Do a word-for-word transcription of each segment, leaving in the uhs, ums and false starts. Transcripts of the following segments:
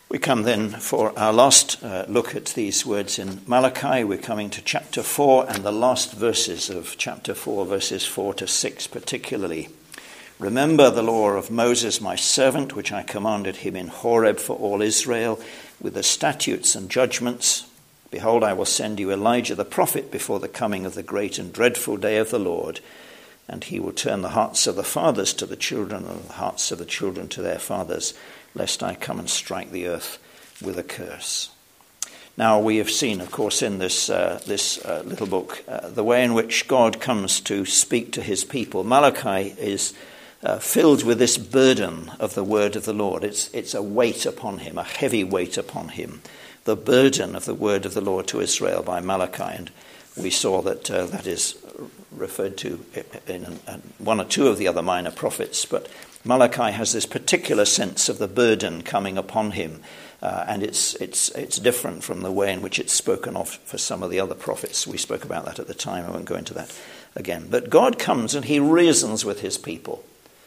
We come then for our last uh, look at these words in Malachi. We're coming to chapter four and the last verses of chapter four, verses four to six particularly. Remember the law of Moses, my servant, which I commanded him in Horeb for all Israel, with the statutes and judgments. Behold, I will send you Elijah the prophet before the coming of the great and dreadful day of the Lord. And he will turn the hearts of the fathers to the children and the hearts of the children to their fathers, lest I come and strike the earth with a curse. Now we have seen, of course, in this uh, this uh, little book, uh, the way in which God comes to speak to his people. Malachi is uh, filled with this burden of the word of the Lord. It's it's a weight upon him, a heavy weight upon him, the burden of the word of the Lord to Israel by Malachi. And we saw that uh, that is referred to in one or two of the other minor prophets, but Malachi has this particular sense of the burden coming upon him, uh, and it's it's it's different from the way in which it's spoken of for some of the other prophets. We spoke about that at the time. I won't go into that again. But God comes and he reasons with his people.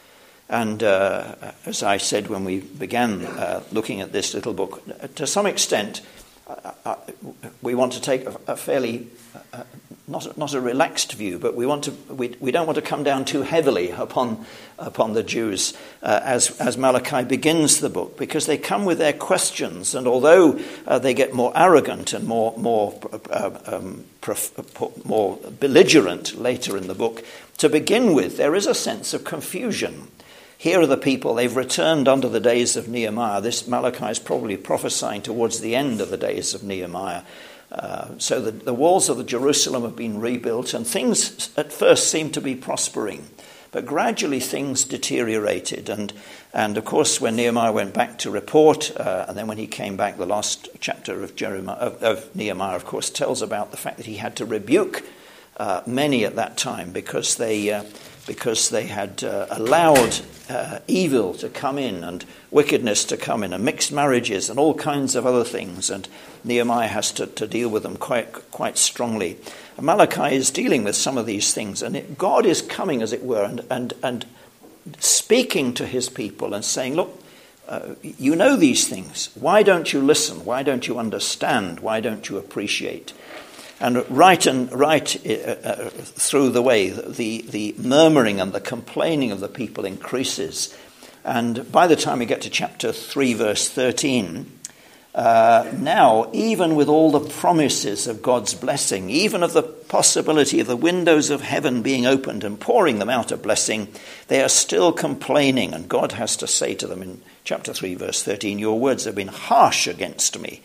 And uh, as I said when we began uh, looking at this little book, to some extent, uh, uh, we want to take a, a fairly uh, not not a relaxed view, but we want to we we don't want to come down too heavily upon upon the Jews uh, as as Malachi begins the book, because they come with their questions, and although uh, they get more arrogant and more more uh, um, prof- more belligerent later in the book, to begin with there is a sense of confusion. Here are the people, they've returned under the days of Nehemiah. This Malachi is probably prophesying towards the end of the days of Nehemiah. Uh, so the, the walls of the Jerusalem have been rebuilt, and things at first seemed to be prospering. But gradually things deteriorated. And, and of course, when Nehemiah went back to report, uh, and then when he came back, the last chapter of, Jeremiah, of, of Nehemiah, of course, tells about the fact that he had to rebuke uh, many at that time because they... Uh, because they had uh, allowed uh, evil to come in and wickedness to come in and mixed marriages and all kinds of other things. And Nehemiah has to, to deal with them quite quite strongly. And Malachi is dealing with some of these things. And it, God is coming, as it were, and, and, and speaking to his people and saying, look, uh, you know these things. Why don't you listen? Why don't you understand? Why don't you appreciate? And right and right uh, through the way, the, the murmuring and the complaining of the people increases. And by the time we get to chapter three, verse thirteen, uh, now, even with all the promises of God's blessing, even of the possibility of the windows of heaven being opened and pouring them out a blessing, they are still complaining. And God has to say to them in chapter three, verse thirteen, your words have been harsh against me.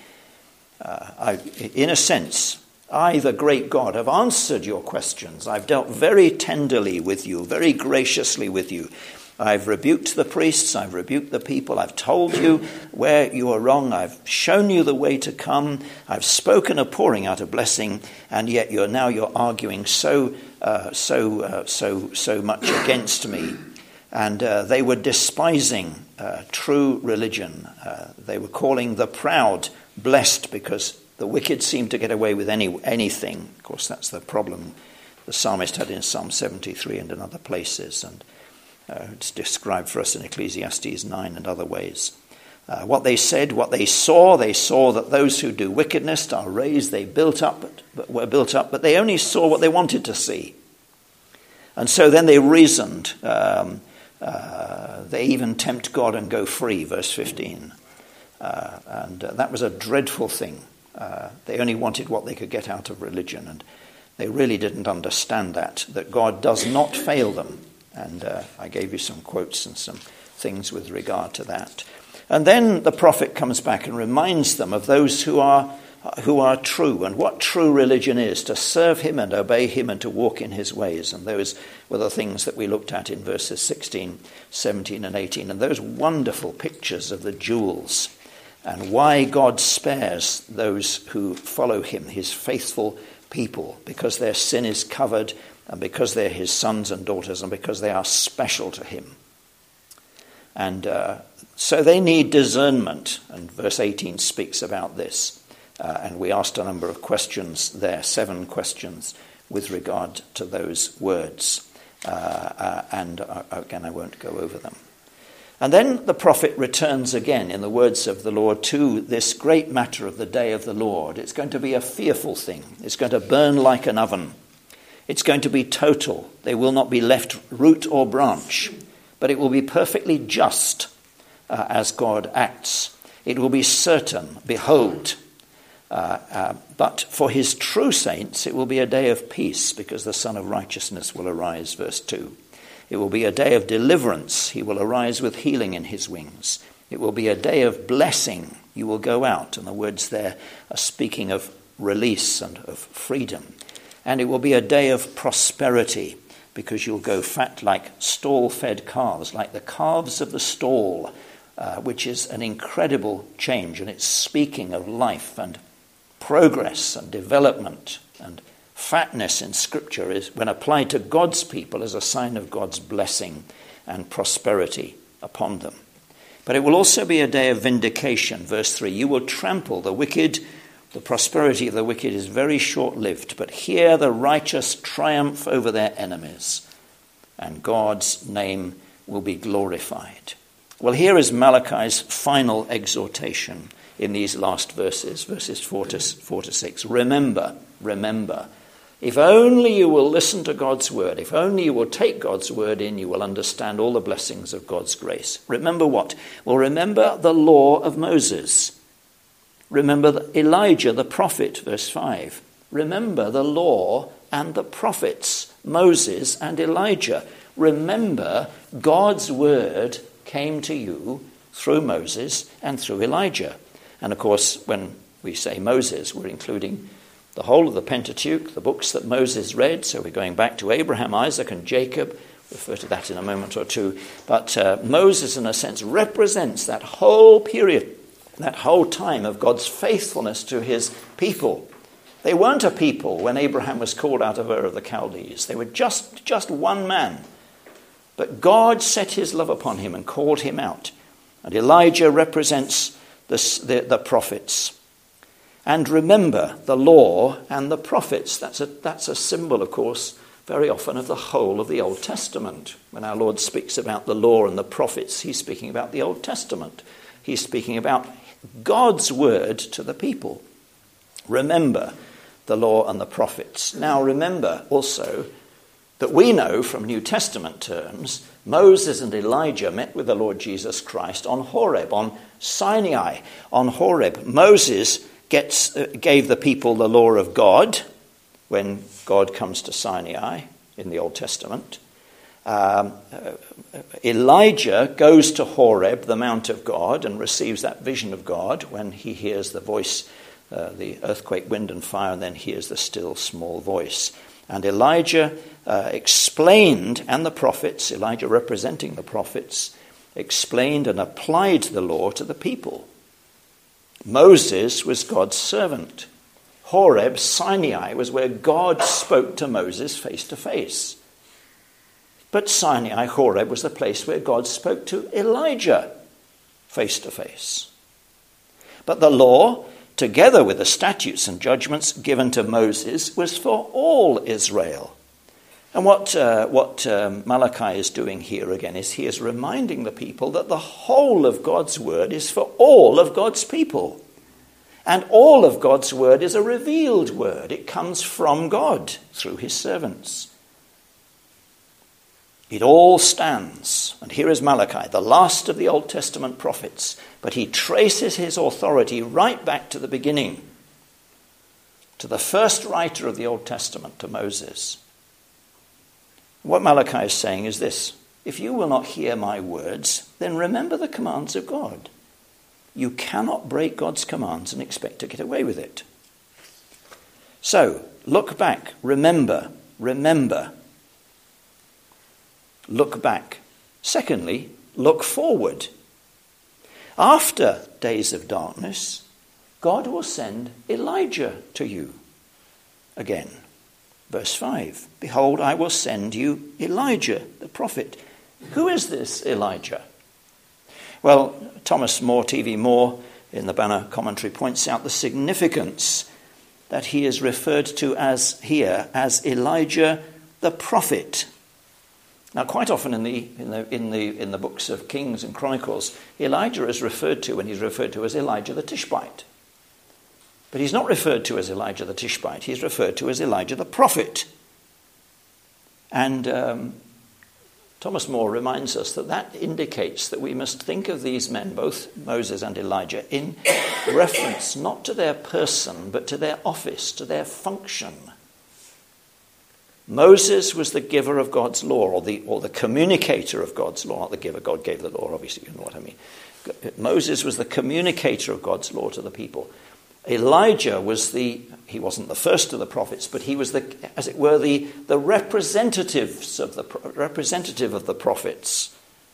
Uh, I, in a sense... I, the great God, have answered your questions. I've dealt very tenderly with you, very graciously with you. I've rebuked the priests, I've rebuked the people, I've told you where you are wrong, I've shown you the way to come, I've spoken of pouring out a blessing, and yet you're now you're arguing so uh, so uh, so so much against me. And uh, they were despising uh, true religion. Uh, they were calling the proud blessed because the wicked seem to get away with any anything. Of course, that's the problem the psalmist had in Psalm seventy-three and in other places. And uh, it's described for us in Ecclesiastes nine and other ways. Uh, what they said, what they saw, they saw that those who do wickedness are raised. They built up, but were built up, but they only saw what they wanted to see. And so then they reasoned. Um, uh, they even tempt God and go free, verse fifteen. Uh, and uh, that was a dreadful thing. Uh, they only wanted what they could get out of religion, and they really didn't understand that, that God does not fail them. And uh, I gave you some quotes and some things with regard to that. And then the prophet comes back and reminds them of those who are who are true, and what true religion is, to serve him and obey him and to walk in his ways. And those were the things that we looked at in verses sixteen, seventeen and eighteen, and those wonderful pictures of the jewels and why God spares those who follow him, his faithful people, because their sin is covered and because they're his sons and daughters and because they are special to him. And uh, so they need discernment, and verse eighteen speaks about this. Uh, and we asked a number of questions there, seven questions with regard to those words. Uh, uh, and uh, again, I won't go over them. And then the prophet returns again, in the words of the Lord, to this great matter of the day of the Lord. It's going to be a fearful thing. It's going to burn like an oven. It's going to be total. They will not be left root or branch, but it will be perfectly just uh, as God acts. It will be certain, behold. Uh, uh, but for his true saints, it will be a day of peace, because the Son of Righteousness will arise, verse two. It will be a day of deliverance. He will arise with healing in his wings. It will be a day of blessing. You will go out. And the words there are speaking of release and of freedom. And it will be a day of prosperity, because you'll go fat like stall-fed calves, like the calves of the stall, uh, which is an incredible change. And it's speaking of life and progress and development, and fatness in Scripture is, when applied to God's people, is a sign of God's blessing and prosperity upon them. But it will also be a day of vindication. Verse three, you will trample the wicked. The prosperity of the wicked is very short-lived, but here the righteous triumph over their enemies, and God's name will be glorified. Well, here is Malachi's final exhortation in these last verses, verses four to, four to six. Remember, remember. If only you will listen to God's word, if only you will take God's word in, you will understand all the blessings of God's grace. Remember what? Well, remember the law of Moses. Remember Elijah the prophet, verse five. Remember the law and the prophets, Moses and Elijah. Remember God's word came to you through Moses and through Elijah. And of course, when we say Moses, we're including the whole of the Pentateuch, the books that Moses read. So we're going back to Abraham, Isaac, and Jacob. We'll refer to that in a moment or two. But uh, Moses, in a sense, represents that whole period, that whole time of God's faithfulness to his people. They weren't a people when Abraham was called out of Ur of the Chaldees. They were just, just one man. But God set his love upon him and called him out. And Elijah represents the, the, the prophets. And remember the law and the prophets. That's a, that's a symbol, of course, very often of the whole of the Old Testament. When our Lord speaks about the law and the prophets, he's speaking about the Old Testament. He's speaking about God's word to the people. Remember the law and the prophets. Now remember also that we know from New Testament terms, Moses and Elijah met with the Lord Jesus Christ on Horeb, on Sinai, on Horeb. Moses gets uh, gave the people the law of God when God comes to Sinai in the Old Testament. Um, uh, Elijah goes to Horeb, the Mount of God, and receives that vision of God when he hears the voice, uh, the earthquake, wind and fire, and then hears the still small voice. And Elijah uh, explained, and the prophets, Elijah representing the prophets, explained and applied the law to the people. Moses was God's servant. Horeb, Sinai, was where God spoke to Moses face to face. But Sinai, Horeb, was the place where God spoke to Elijah face to face. But the law, together with the statutes and judgments given to Moses, was for all Israel. And what, uh, what um, Malachi is doing here again is he is reminding the people that the whole of God's word is for all of God's people. And all of God's word is a revealed word. It comes from God through his servants. It all stands. And here is Malachi, the last of the Old Testament prophets. But he traces his authority right back to the beginning, to the first writer of the Old Testament, to Moses. What Malachi is saying is this: if you will not hear my words, then remember the commands of God. You cannot break God's commands and expect to get away with it. So, look back, remember, remember. Look back. Secondly, look forward. After days of darkness, God will send Elijah to you again. Verse five, behold, I will send you Elijah, the prophet. Who is this Elijah? Well, Thomas More, T V Moore, in the Banner commentary, points out the significance that he is referred to as here as Elijah the prophet. Now, quite often in the, in the in the in the books of Kings and Chronicles, Elijah is referred to, and he's referred to as Elijah the Tishbite. But he's not referred to as Elijah the Tishbite. He's referred to as Elijah the prophet. And um, Thomas More reminds us that that indicates that we must think of these men, both Moses and Elijah, in reference not to their person, but to their office, to their function. Moses was the giver of God's law, or the or the communicator of God's law. Not the giver, God gave the law, obviously, you know what I mean. Moses was the communicator of God's law to the people. Elijah was the, he wasn't the first of the prophets, but he was the, as it were, the, the representatives of the representative of the prophets.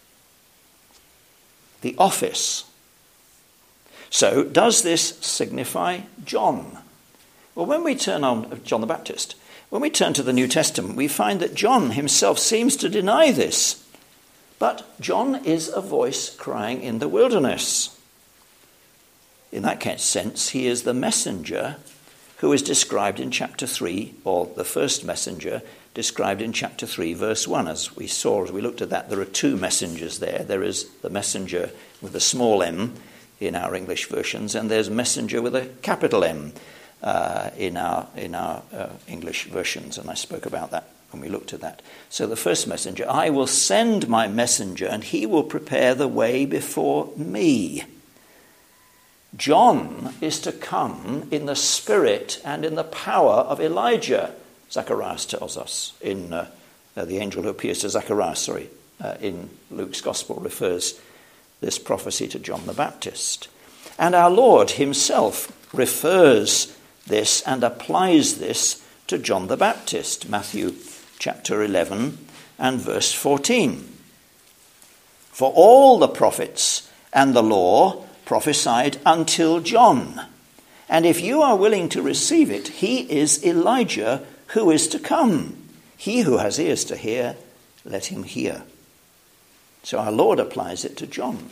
The office. So, does this signify John? Well, when we turn on John the Baptist, when we turn to the New Testament, we find that John himself seems to deny this. But John is a voice crying in the wilderness. In that sense, he is the messenger who is described in chapter three, or the first messenger described in chapter three, verse one. As we saw, as we looked at that, there are two messengers there. There is the messenger with a small m in our English versions, and there's messenger with a capital M uh, in our, in our uh, English versions, and I spoke about that when we looked at that. So the first messenger, I will send my messenger, and he will prepare the way before me. John is to come in the spirit and in the power of Elijah, Zacharias tells us. In uh, uh, the angel who appears to Zacharias, sorry, uh, in Luke's Gospel refers this prophecy to John the Baptist. And our Lord himself refers this and applies this to John the Baptist, Matthew chapter eleven and verse fourteen. For all the prophets and the law prophesied until John. And if you are willing to receive it, he is Elijah who is to come. He who has ears to hear, let him hear. So our Lord applies it to John.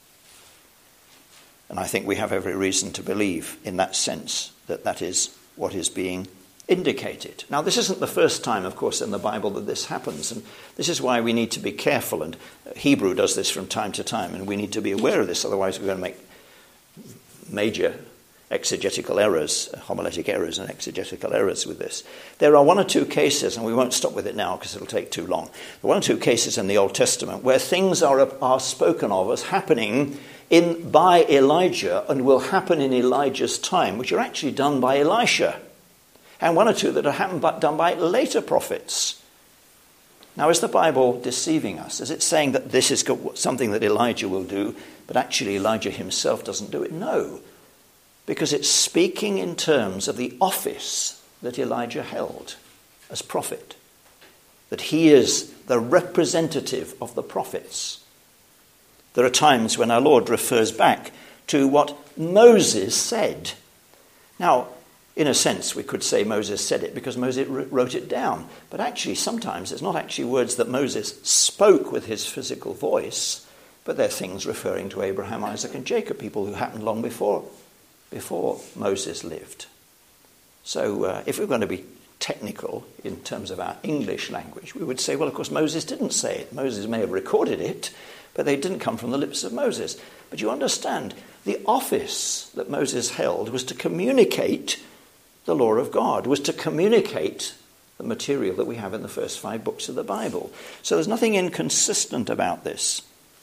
And I think we have every reason to believe in that sense that that is what is being indicated. Now, this isn't the first time, of course, in the Bible that this happens, and this is why we need to be careful, and Hebrew does this from time to time, and we need to be aware of this, otherwise we're going to make major exegetical errors, homiletic errors and exegetical errors with this. There are one or two cases, and we won't stop with it now because it'll take too long, there are one or two cases in the Old Testament where things are, are spoken of as happening in by Elijah and will happen in Elijah's time, which are actually done by Elisha. And one or two that are happened but done by later prophets. Now, is the Bible deceiving us? Is it saying that this is something that Elijah will do, but actually Elijah himself doesn't do it? No, because it's speaking in terms of the office that Elijah held as prophet, that he is the representative of the prophets. There are times when our Lord refers back to what Moses said. Now, in a sense, we could say Moses said it because Moses wrote it down. But actually, sometimes it's not actually words that Moses spoke with his physical voice, but they're things referring to Abraham, Isaac, and Jacob, people who happened long before, before Moses lived. So uh, if we're going to be technical in terms of our English language, we would say, well, of course, Moses didn't say it. Moses may have recorded it, but they didn't come from the lips of Moses. But you understand, the office that Moses held was to communicate the law of God, was to communicate the material that we have in the first five books of the Bible. So there's nothing inconsistent about this.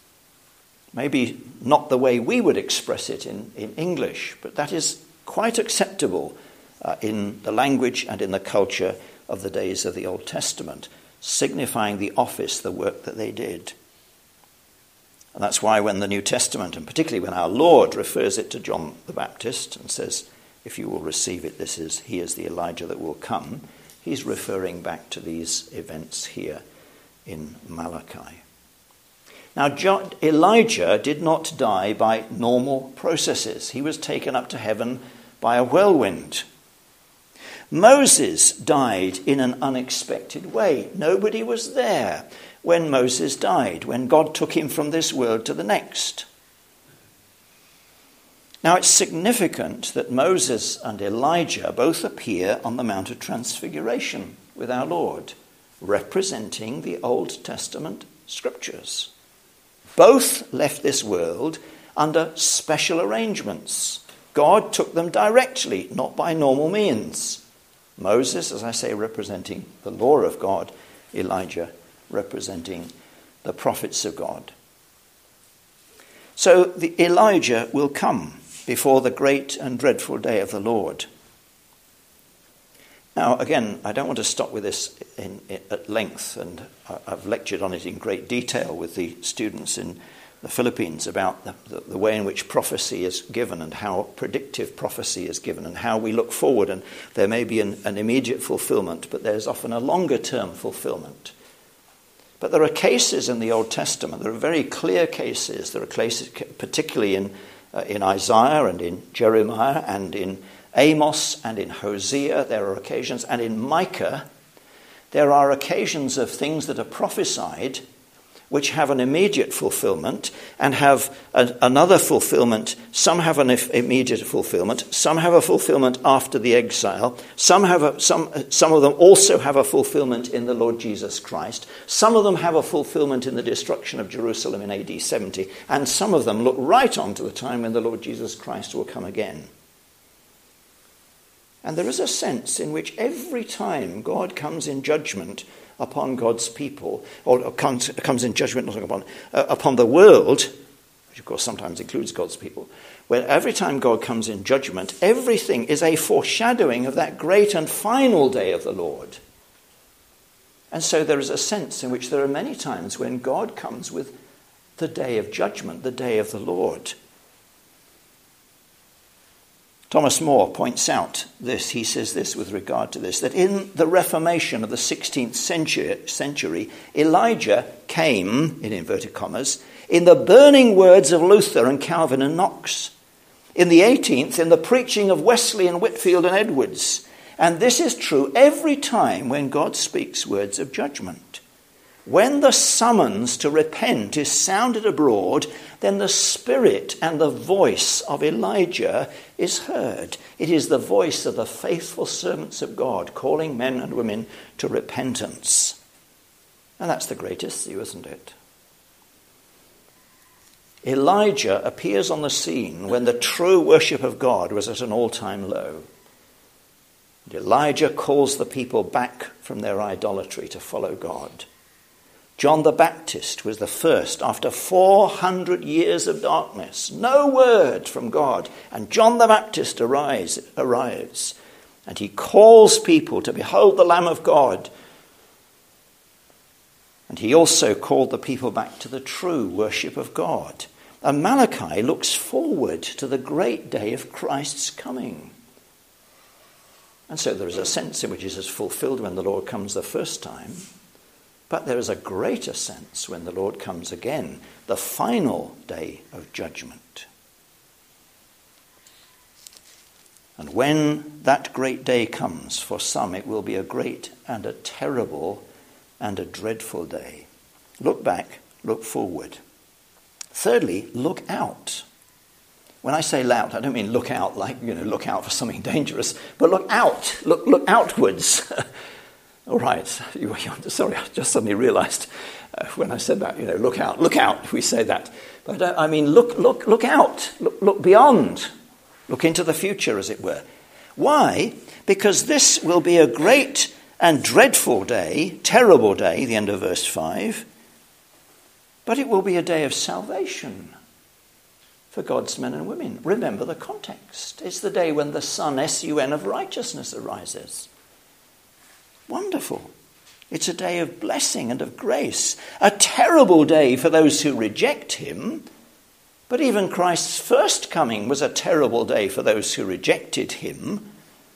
Maybe not the way we would express it in, in English, but that is quite acceptable uh, in the language and in the culture of the days of the Old Testament, signifying the office, the work that they did. And that's why when the New Testament, and particularly when our Lord refers it to John the Baptist and says, if you will receive it, this is he is the Elijah that will come, he's referring back to these events here in Malachi. Now, John, Elijah did not die by normal processes. He was taken up to heaven by a whirlwind. Moses died in an unexpected way. Nobody was there when Moses died, when God took him from this world to the next. Now, it's significant that Moses and Elijah both appear on the Mount of Transfiguration with our Lord. representing the Old Testament scriptures. Both left this world under special arrangements. God took them directly, not by normal means. Moses, as I say, representing the law of God, Elijah representing the prophets of God. So the Elijah will come before the great and dreadful day of the Lord. Now, again, I don't want to stop with this in, in, at length, and I've lectured on it in great detail with the students in the Philippines about the, the, the way in which prophecy is given and how predictive prophecy is given and how we look forward, and there may be an, an immediate fulfillment, but there's often a longer-term fulfillment. But there are cases in the Old Testament, there are very clear cases, there are cases particularly in, uh, in Isaiah and in Jeremiah and in Amos and in Hosea, there are occasions, and in Micah, there are occasions of things that are prophesied which have an immediate fulfillment and have a, another fulfillment. Some have an immediate fulfillment, some have a fulfillment after the exile, some have a, some some of them also have a fulfillment in the Lord Jesus Christ, some of them have a fulfillment in the destruction of Jerusalem in A D seventy, and some of them look right on to the time when the Lord Jesus Christ will come again. And there is a sense in which every time God comes in judgment upon God's people, or comes, comes in judgment not upon, uh, upon the world, which of course sometimes includes God's people, where every time God comes in judgment, everything is a foreshadowing of that great and final day of the Lord. And so there is a sense in which there are many times when God comes with the day of judgment, the day of the Lord. Thomas More points out this, he says this with regard to this, that in the Reformation of the sixteenth century, century, Elijah came, in inverted commas, in the burning words of Luther and Calvin and Knox. In the eighteenth, in the preaching of Wesley and Whitefield and Edwards. And this is true every time when God speaks words of judgment. When the summons to repent is sounded abroad, then the spirit and the voice of Elijah is heard. It is the voice of the faithful servants of God calling men and women to repentance. And that's the great issue, isn't it? Elijah appears on the scene when the true worship of God was at an all-time low. And Elijah calls the people back from their idolatry to follow God. John the Baptist was the first after four hundred years of darkness. No word from God. And John the Baptist arise, arrives. And he calls people to behold the Lamb of God. And he also called the people back to the true worship of God. And Malachi looks forward to the great day of Christ's coming. And so there is a sense in which it is fulfilled when the Lord comes the first time. But there is a greater sense when the Lord comes again, the final day of judgment. And when that great day comes, for some it will be a great and a terrible and a dreadful day. Look back, look forward. Thirdly, look out. When I say out, I don't mean look out like, you know, look out for something dangerous, but look out, look, look outwards. All right, sorry, I just suddenly realized uh, when I said that, you know, look out, look out, we say that. But uh, I mean, look, look, look out, look, look beyond, look into the future, as it were. Why? Because this will be a great and dreadful day, terrible day, the end of verse five, but it will be a day of salvation for God's men and women. Remember the context. It's the day when the sun, S U N, of righteousness arises. Wonderful. It's a day of blessing and of grace. A terrible day for those who reject him. But even Christ's first coming was a terrible day for those who rejected him.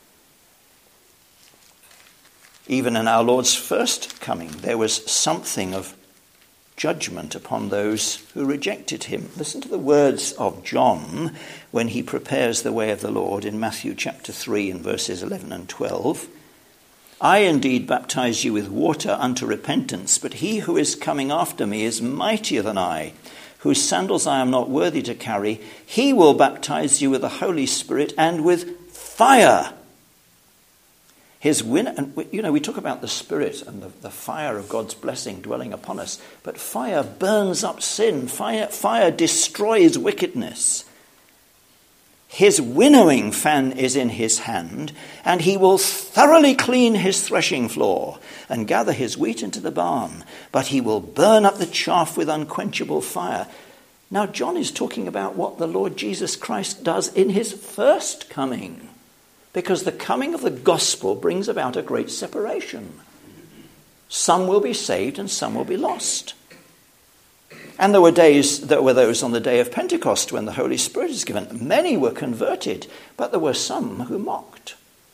Even in our Lord's first coming, there was something of judgment upon those who rejected him. Listen to the words of John when he prepares the way of the Lord in Matthew chapter three and verses eleven and twelve. I indeed baptize you with water unto repentance, but he who is coming after me is mightier than I, whose sandals I am not worthy to carry. He will baptize you with the Holy Spirit and with fire. His win, and we, you know, we talk about the Spirit and the, the fire of God's blessing dwelling upon us, but fire burns up sin. Fire, fire destroys wickedness. His winnowing fan is in his hand, and he will thoroughly clean his threshing floor and gather his wheat into the barn, but he will burn up the chaff with unquenchable fire. Now, John is talking about what the Lord Jesus Christ does in his first coming. Because the coming of the gospel brings about a great separation. Some will be saved and some will be lost. And there were days, there were those on the day of Pentecost when the Holy Spirit is given. Many were converted, but there were some who mocked.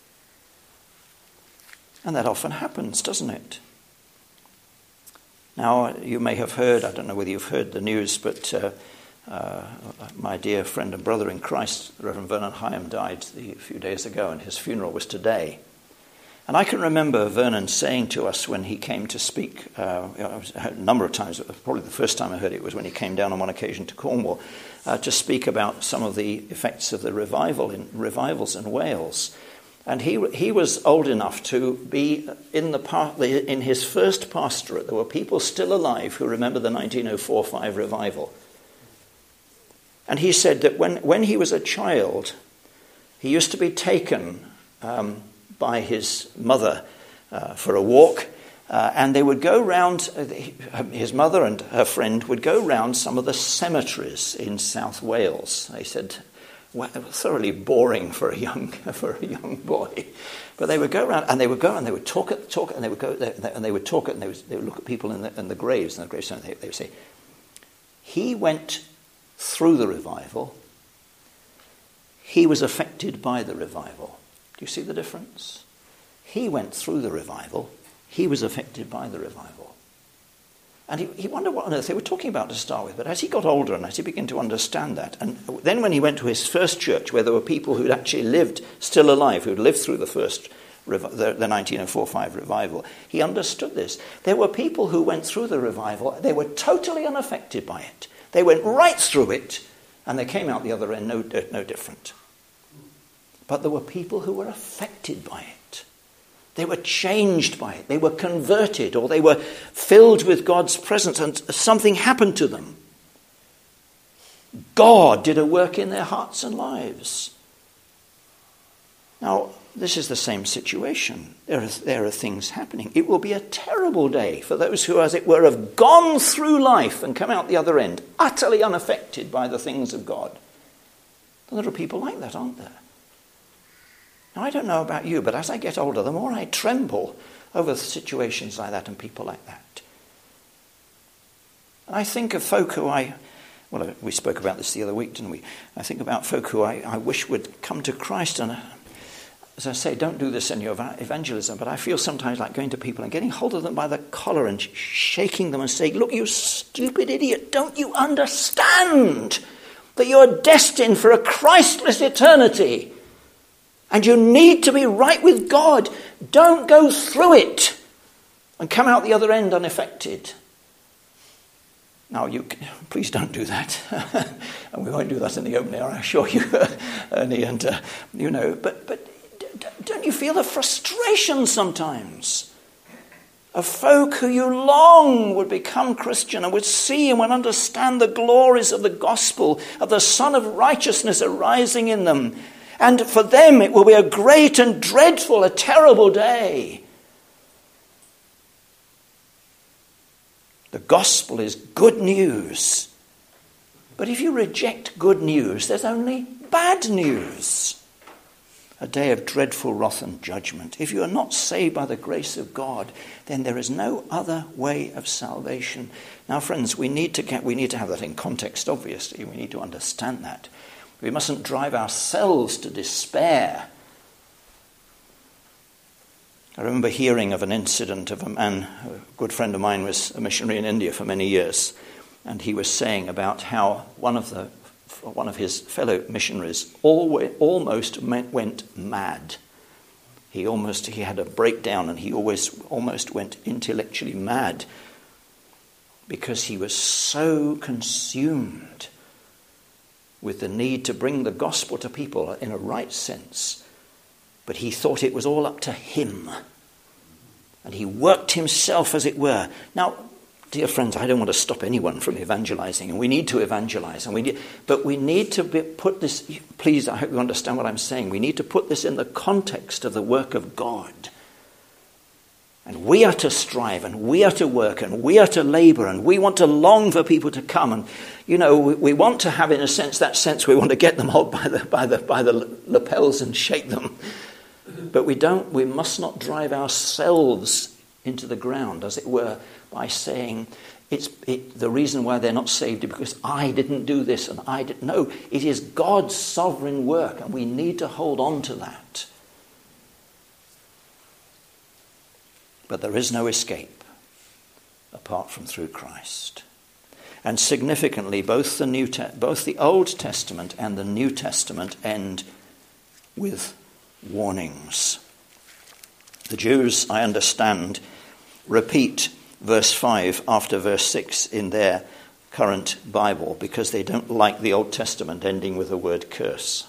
And that often happens, doesn't it? Now, you may have heard, I don't know whether you've heard the news, but uh, Uh, my dear friend and brother in Christ, Reverend Vernon Hyam, died a few days ago, and his funeral was today. And I can remember Vernon saying to us when he came to speak, uh, a number of times, probably the first time I heard it was when he came down on one occasion to Cornwall, uh, to speak about some of the effects of the revival in revivals in Wales. And he he was old enough to be in the par- in his first pastorate. There were people still alive who remember the nineteen oh four five revival. And he said that when, when he was a child, he used to be taken um, by his mother uh, for a walk, uh, and they would go round, uh, his mother and her friend would go round some of the cemeteries in South Wales. They said, well, it was thoroughly boring for a young for a young boy. But they would go around, and they would go, and they would talk it, talk it, and they would go, and they would talk it, and they would, they would look at people in the, in the graves, and the graves, and they, they would say, he went through the revival, he was affected by the revival. Do you see the difference? He went through the revival, he was affected by the revival. And he, he wondered what on earth they were talking about to start with, but as he got older and as he began to understand that, and then when he went to his first church where there were people who'd actually lived, still alive, who'd lived through the first, the, the nineteen oh four five revival, he understood this. There were people who went through the revival, they were totally unaffected by it. They went right through it, and they came out the other end no, no different. But there were people who were affected by it. They were changed by it. They were converted, or they were filled with God's presence, and something happened to them. God did a work in their hearts and lives. Now, this is the same situation. There are, there are things happening. It will be a terrible day for those who, as it were, have gone through life and come out the other end, utterly unaffected by the things of God. And there are people like that, aren't there? Now, I don't know about you, but as I get older, the more I tremble over situations like that and people like that. And I think of folk who I, well, we spoke about this the other week, didn't we? I think about folk who I, I wish would come to Christ, and as I say, don't do this in your evangelism, but I feel sometimes like going to people and getting hold of them by the collar and shaking them and saying, look, you stupid idiot, don't you understand that you're destined for a Christless eternity? And you need to be right with God. Don't go through it and come out the other end unaffected. Now, you please don't do that. And we won't do that in the open air, I assure you, Ernie. And, uh, you know, but, but don't you feel the frustration sometimes of folk who you long would become Christian and would see and would understand the glories of the gospel, of the Son of Righteousness arising in them? And for them it will be a great and dreadful, a terrible day. The gospel is good news. But if you reject good news, there's only bad news. A day of dreadful wrath and judgment. If you are not saved by the grace of God, then there is no other way of salvation. Now, friends, we need to get, we need to have that in context, obviously. We need to understand that. We mustn't drive ourselves to despair. I remember hearing of an incident of a man, a good friend of mine was a missionary in India for many years, and he was saying about how one of the one of his fellow missionaries always, almost went mad. He almost he had a breakdown, and he always almost went intellectually mad because he was so consumed with the need to bring the gospel to people in a right sense but he thought it was all up to him. And he worked himself, as it were. Now, dear friends, I don't want to stop anyone from evangelizing, and we need to evangelize, and we need, but we need to be, put this, please, I hope you understand what I'm saying, we need to put this in the context of the work of God. And we are to strive, and we are to work, and we are to labor, and we want to long for people to come. And, you know, we, we want to have, in a sense, that sense we want to get them hold by the, by the, by the lapels and shake them. But we don't, we must not drive ourselves into the ground, as it were, by saying it's it, the reason why they're not saved is because I didn't do this and I didn't. No, it is God's sovereign work, and we need to hold on to that. But there is no escape apart from through Christ. And significantly, both the New Te- both the Old Testament and the New Testament end with warnings. The Jews, I understand, repeat verse five after verse six in their current Bible because they don't like the Old Testament ending with the word curse.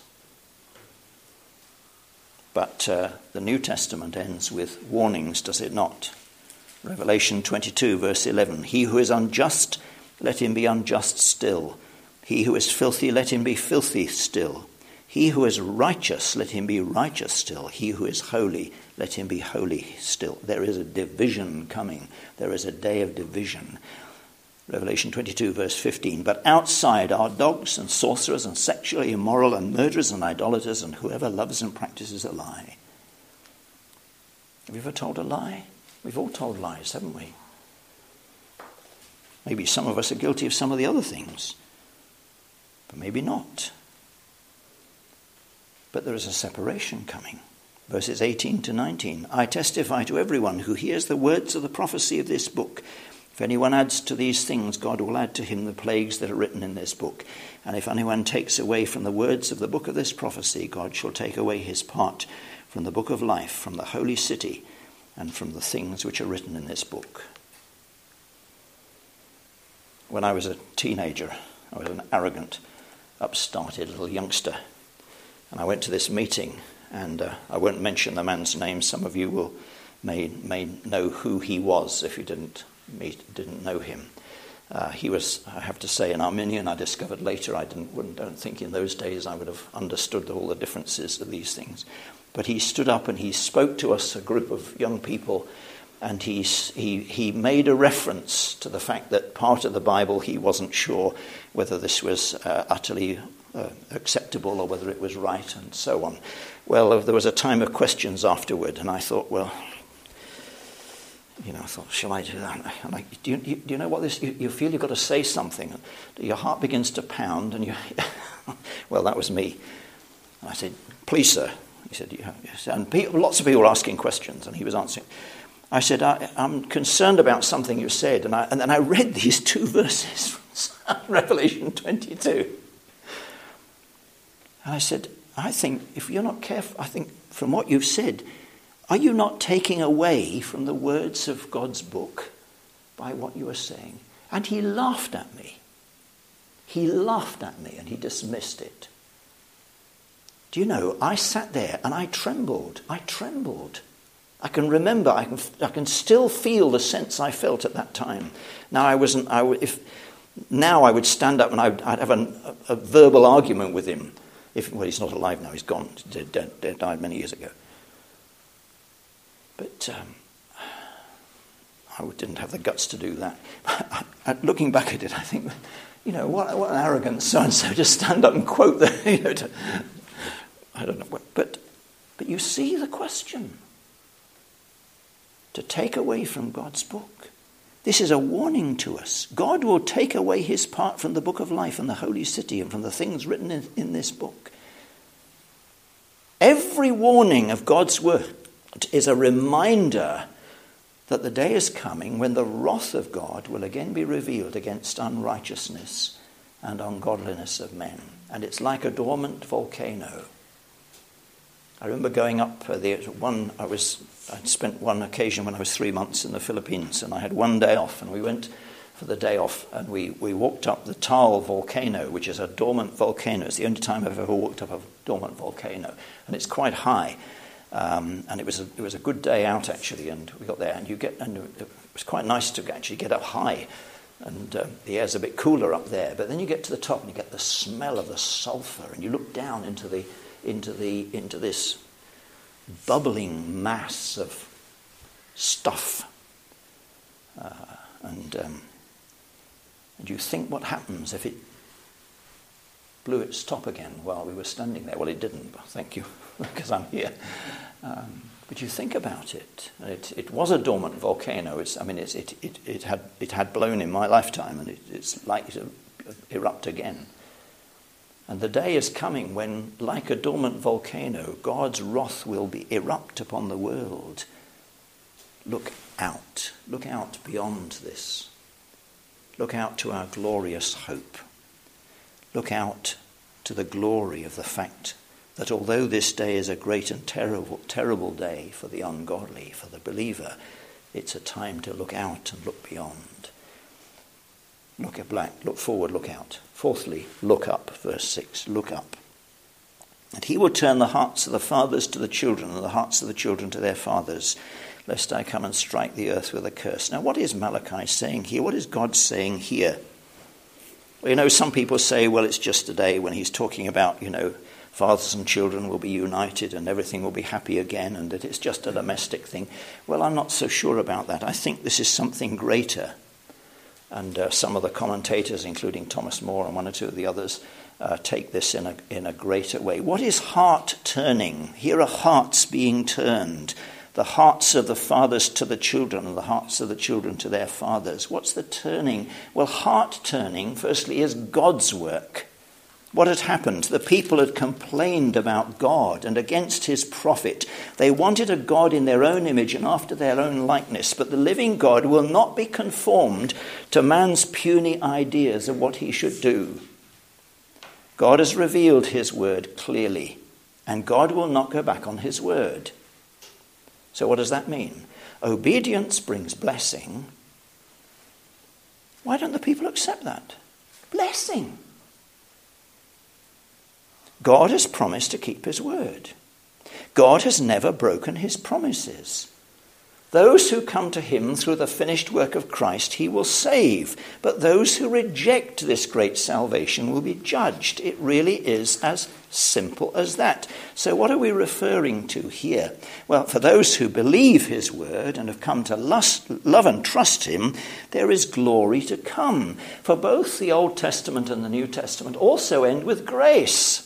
But uh, the New Testament ends with warnings, does it not? Revelation twenty-two, verse eleven. He who is unjust, let him be unjust still. He who is filthy, let him be filthy still. He who is righteous, let him be righteous still. He who is holy, let him be holy still. There is a division coming. There is a day of division. Revelation twenty-two, verse fifteen. But outside are dogs and sorcerers and sexually immoral and murderers and idolaters and whoever loves and practices a lie. Have you ever told a lie? We've all told lies, haven't we? Maybe some of us are guilty of some of the other things, but maybe not. But there is a separation coming. Verses eighteen to nineteen. I testify to everyone who hears the words of the prophecy of this book. If anyone adds to these things, God will add to him the plagues that are written in this book. And if anyone takes away from the words of the book of this prophecy, God shall take away his part from the book of life, from the holy city, and from the things which are written in this book. When I was a teenager, I was an arrogant, upstarted little youngster. And I went to this meeting, and uh, I won't mention the man's name. Some of you will may may know who he was if you didn't meet, didn't know him. Uh, he was, I have to say, an Arminian. I discovered later. I didn't wouldn't, don't think in those days I would have understood all the differences of these things. But he stood up and he spoke to us, a group of young people, and he he he made a reference to the fact that part of the Bible he wasn't sure whether this was uh, utterly Uh, acceptable or whether it was right, and so on. Well, uh, there was a time of questions afterward, and I thought, well, you know, I thought, shall I do that? And I, do, you, do you know what this? You, you feel you've got to say something. Your heart begins to pound, and you. Well, that was me. And I said, "Please, sir." He said, yeah, yes. And people, lots of people were asking questions, and he was answering. I said, I, "I'm concerned about something you said," and I, and then I read these two verses from Revelation twenty-two. And I said, I think if you're not careful, I think from what you've said, are you not taking away from the words of God's book by what you are saying? And he laughed at me. He laughed at me and he dismissed it. Do you know, I sat there and I trembled. I trembled. I can remember, I can, I can still feel the sense I felt at that time. Now I wasn't, I would, if now I would stand up and I'd, I'd have an, a, a verbal argument with him. If, well, he's not alive now, he's gone, dead, dead, dead, died many years ago. But um, I didn't have the guts to do that. Looking back at it, I think, you know, what, what an arrogance, so-and-so, to stand up and quote the, you know, to, I don't know, but, but you see the question. To take away from God's book. This is a warning to us. God will take away his part from the book of life and the holy city and from the things written in, in this book. Every warning of God's word is a reminder that the day is coming when the wrath of God will again be revealed against unrighteousness and ungodliness of men. And it's like a dormant volcano. I remember going up uh, the one, I was, I'd spent one occasion when I was three months in the Philippines, and I had one day off, and we went for the day off, and we, we walked up the Taal volcano, which is a dormant volcano. It's the only time I've ever walked up a dormant volcano, and it's quite high. Um, and it was, a, it was a good day out, actually, and we got there. And you get, and it was quite nice to actually get up high. And uh, the air's a bit cooler up there. But then you get to the top and you get the smell of the sulphur. And you look down into the into the into this bubbling mass of stuff. Uh, and um, and you think what happens if it blew its top again while we were standing there. Well, it didn't, but thank you, because I'm here. Um, but you think about it. It, it was a dormant volcano. It's, I mean, it's, it, it, it, had, it had blown in my lifetime, and it, it's likely to erupt again. And the day is coming when, like a dormant volcano, God's wrath will be erupt upon the world. Look out. Look out beyond this. Look out to our glorious hope. Look out to the glory of the fact that although this day is a great and terrible, terrible day for the ungodly, for the believer, it's a time to look out and look beyond. Look at black, look forward, look out. Fourthly, look up, verse six, look up. And he will turn the hearts of the fathers to the children and the hearts of the children to their fathers, lest I come and strike the earth with a curse. Now, what is Malachi saying here? What is God saying here? Well, you know, some people say, well, it's just a day when he's talking about, you know, fathers and children will be united and everything will be happy again and that it's just a domestic thing. Well, I'm not so sure about that. I think this is something greater. And uh, some of the commentators, including Thomas More and one or two of the others, uh, take this in a, in a greater way. What is heart turning? Here are hearts being turned. The hearts of the fathers to the children and the hearts of the children to their fathers. What's the turning? Well, heart turning, firstly, is God's work. What had happened? The people had complained about God and against his prophet. They wanted a God in their own image and after their own likeness. But the living God will not be conformed to man's puny ideas of what he should do. God has revealed his word clearly, and God will not go back on his word. So what does that mean? Obedience brings blessing. Why don't the people accept that? Blessing. God has promised to keep his word. God has never broken his promises. Those who come to him through the finished work of Christ, he will save. But those who reject this great salvation will be judged. It really is as simple as that. So what are we referring to here? Well, for those who believe his word and have come to lust, love and trust him, there is glory to come. For both the Old Testament and the New Testament also end with grace.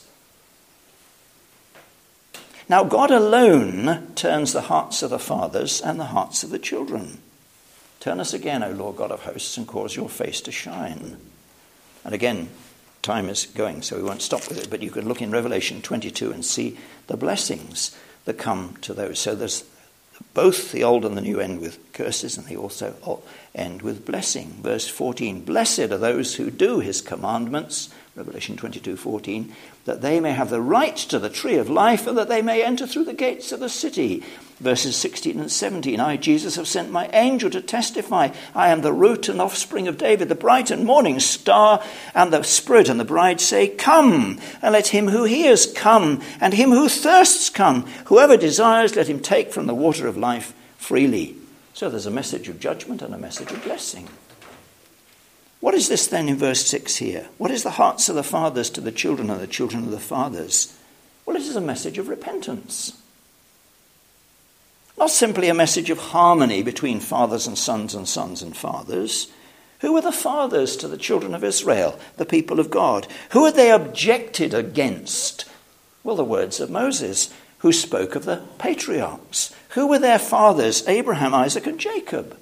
Now, God alone turns the hearts of the fathers and the hearts of the children. Turn us again, O Lord God of hosts, and cause your face to shine. And again, time is going, so we won't stop with it, but you can look in Revelation twenty-two and see the blessings that come to those. So there's both the old and the new end with curses, and they also end with blessing. Verse fourteen, blessed are those who do his commandments, Revelation twenty-two fourteen, that they may have the right to the tree of life and that they may enter through the gates of the city. Verses sixteen and seventeen, I, Jesus, have sent my angel to testify. I am the root and offspring of David, the bright and morning star. And the Spirit and the bride say, come, and let him who hears come, and him who thirsts come. Whoever desires, let him take from the water of life freely. So there's a message of judgment and a message of blessing. What is this then in verse six here? What is the hearts of the fathers to the children and the children of the fathers? Well, it is a message of repentance. Not simply a message of harmony between fathers and sons and sons and fathers. Who were the fathers to the children of Israel, the people of God? Who had they objected against? Well, the words of Moses, who spoke of the patriarchs. Who were their fathers? Abraham, Isaac, and Jacob.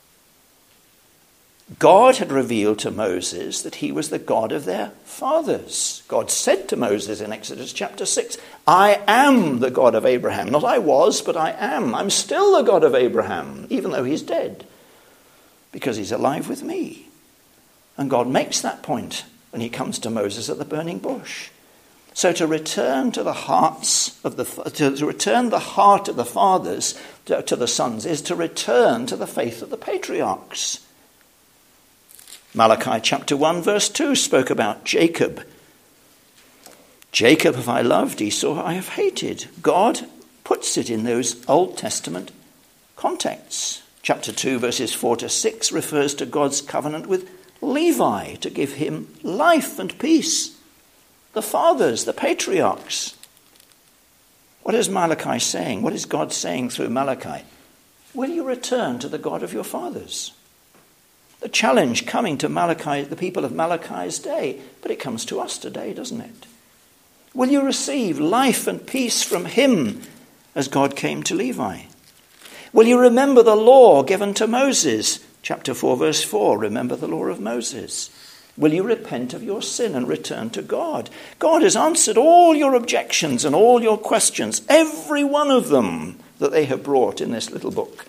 God had revealed to Moses that he was the God of their fathers. God said to Moses in Exodus chapter six, I am the God of Abraham. Not I was, but I am. I'm still the God of Abraham, even though he's dead, because he's alive with me. And God makes that point when he comes to Moses at the burning bush. So to return to the hearts of the to, to return the heart of the fathers to, to the sons is to return to the faith of the patriarchs. Malachi chapter one verse two spoke about Jacob. Jacob have I loved, Esau I have hated. God puts it in those Old Testament contexts. Chapter two, verses four to six refers to God's covenant with Levi to give him life and peace. The fathers, the patriarchs. What is Malachi saying? What is God saying through Malachi? Will you return to the God of your fathers? The challenge coming to Malachi, the people of Malachi's day, but it comes to us today, doesn't it? Will you receive life and peace from him as God came to Levi? Will you remember the law given to Moses? Chapter four, verse four, remember the law of Moses. Will you repent of your sin and return to God? God has answered all your objections and all your questions, every one of them that they have brought in this little book.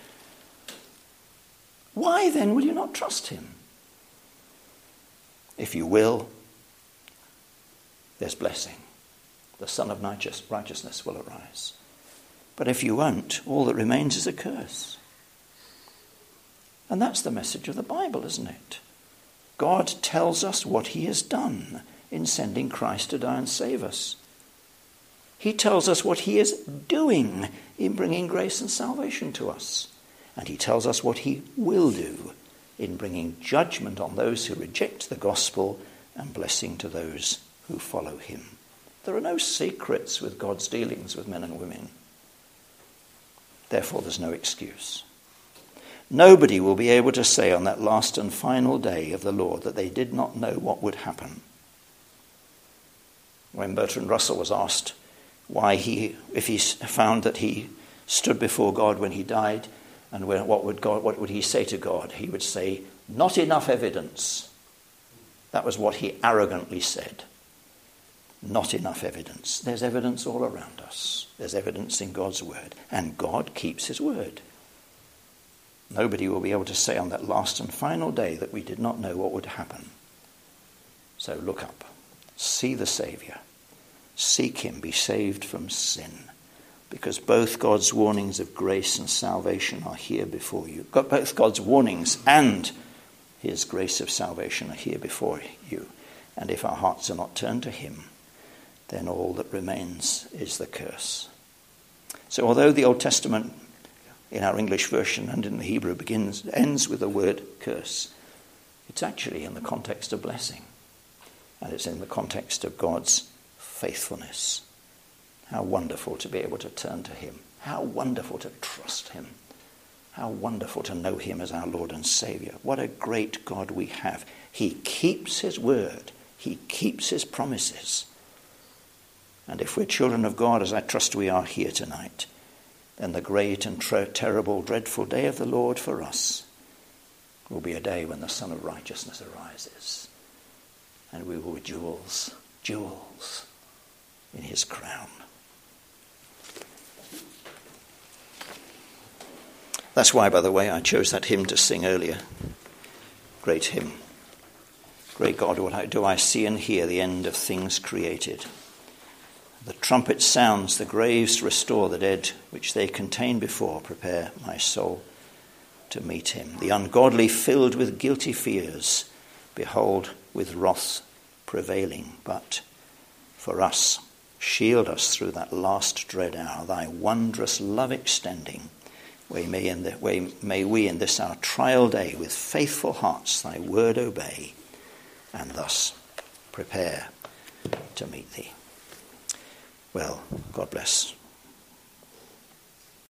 Why then will you not trust him? If you will, there's blessing. The Son of Righteousness will arise. But if you won't, all that remains is a curse. And that's the message of the Bible, isn't it? God tells us what he has done in sending Christ to die and save us. He tells us what he is doing in bringing grace and salvation to us. And he tells us what he will do in bringing judgment on those who reject the gospel and blessing to those who follow him. There are no secrets with God's dealings with men and women. Therefore, there's no excuse. Nobody will be able to say on that last and final day of the Lord that they did not know what would happen. When Bertrand Russell was asked why he, if he found that he stood before God when he died, and when, what would God, what would he say to God? He would say, "Not enough evidence." That was what he arrogantly said. Not enough evidence. There's evidence all around us. There's evidence in God's word. And God keeps his word. Nobody will be able to say on that last and final day that we did not know what would happen. So look up. See the Saviour. Seek him. Be saved from sin. Because both God's warnings of grace and salvation are here before you. Both God's warnings and his grace of salvation are here before you. And if our hearts are not turned to him, then all that remains is the curse. So although the Old Testament in our English version and in the Hebrew begins ends with the word curse, it's actually in the context of blessing. And it's in the context of God's faithfulness. How wonderful to be able to turn to him. How wonderful to trust him. How wonderful to know him as our Lord and Saviour. What a great God we have. He keeps his word. He keeps his promises. And if we're children of God, as I trust we are here tonight, then the great and ter- terrible, dreadful day of the Lord for us will be a day when the Son of Righteousness arises. And we will be jewels, jewels in his crown. That's why, by the way, I chose that hymn to sing earlier. Great hymn. Great God, what do I see and hear, the end of things created. The trumpet sounds, the graves restore, the dead which they contain before. Prepare my soul to meet him. The ungodly filled with guilty fears, behold, with wrath prevailing. But for us, shield us through that last dread hour, thy wondrous love extending. We may, in the, way, may we in this our trial day with faithful hearts thy word obey, and thus prepare to meet thee. Well, God bless.